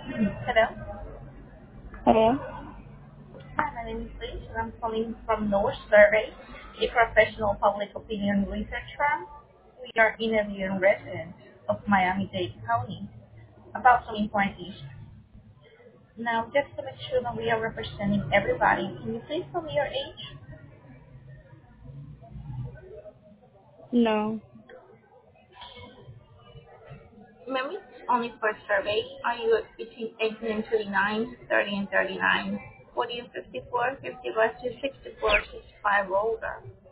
Hello. Hello? Hi, my name is Liz, and I'm calling from North Survey, a professional public opinion research firm. We are interviewing residents of Miami-Dade County about some important issues. Now, just to make sure that we are representing everybody, can you please tell me your age? No. Ma'am, it's only for a survey. Are you between 18 and 29, 30 and 39, 40 and 54, 55 to 64, 65 or older?